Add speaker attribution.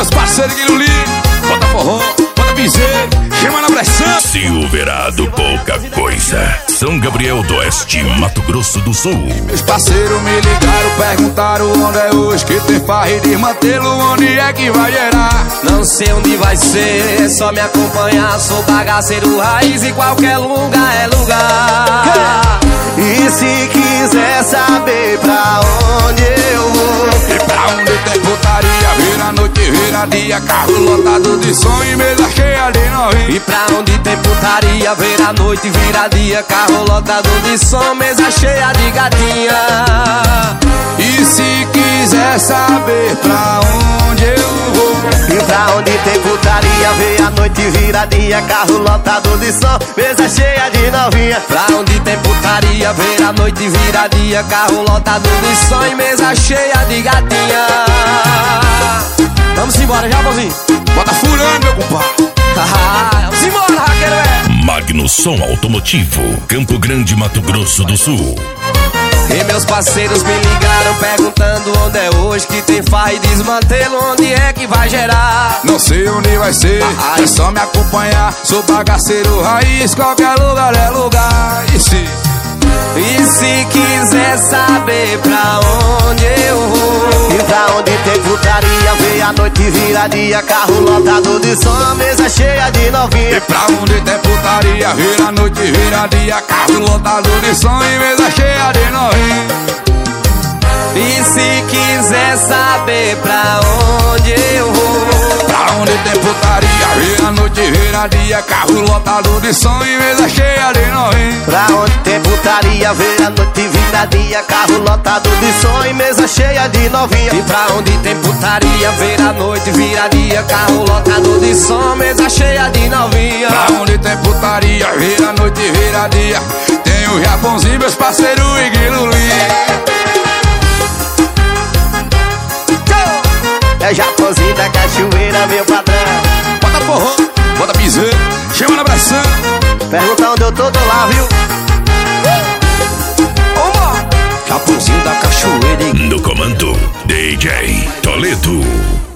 Speaker 1: meus parceiros Guilherme, bota forró, bota piseiro, chama na pressão.
Speaker 2: Silverado, pouca coisa. São Gabriel do Oeste, Mato Grosso do Sul.
Speaker 1: Meus parceiros me ligaram, perguntaram onde é hoje que tem farra e desmantelo, onde é que vai gerar?
Speaker 3: Não sei onde vai ser, é só me acompanhar. Sou bagaceiro raiz e qualquer lugar é lugar. E se quiser saber pra onde eu vou,
Speaker 1: e pra onde tem putaria, vira noite, vira dia, carro lotado de som e mesa cheia de novinha.
Speaker 3: e pra onde tem putaria, vira noite, vira dia, carro lotado de som, mesa cheia de gatinha.
Speaker 1: E se quiser saber pra onde eu vou,
Speaker 3: E pra onde tem putaria, vem a noite, vira dia, carro lotado de som, mesa cheia de novinha. Pra onde tem putaria, vem a noite, vira dia, carro lotado de som e mesa cheia de gatinha. Vamos embora já, Bozinho?
Speaker 1: bota furando, meu compadre.
Speaker 3: Vamos embora, raqueiro, é.
Speaker 2: Magno Som Automotivo, Campo Grande, Mato Grosso do Sul.
Speaker 3: E meus parceiros me ligaram perguntando onde é hoje que tem farra e desmantelo, onde é que vai gerar?
Speaker 1: Não sei onde vai ser, é só me acompanhar. Sou bagaceiro raiz, qualquer lugar é lugar. E se
Speaker 3: quiser saber pra onde eu vou, e pra onde tem putaria, vem a noite, vira dia, carro lotado de som, mesa cheia de novinha.
Speaker 1: e pra onde tem putaria, vira noite, vira dia, carro lotado de som e mesa cheia de novinha.
Speaker 3: E se quiser saber pra onde eu vou,
Speaker 1: Pra onde tem putaria, vira noite, vira dia, carro lotado de som e mesa cheia de novinha.
Speaker 3: pra onde tem putaria, vira noite, vira dia, carro lotado de som e mesa cheia de novinha. E pra onde tem putaria, vira noite, vira dia, carro lotado de som, mesa cheia de novinha.
Speaker 1: Pra onde tem putaria, vira noite, vira dia, tem o Japãozinho, meus parceiros e Guilherme.
Speaker 3: É Japãozinho da Cachoeira, meu patrão.
Speaker 1: Bota forró, bota piseiro, chama na pressão.
Speaker 3: Pergunta onde eu tô lá, viu? Japãozinho da Cachoeira.
Speaker 2: No comando, DJ Toledo.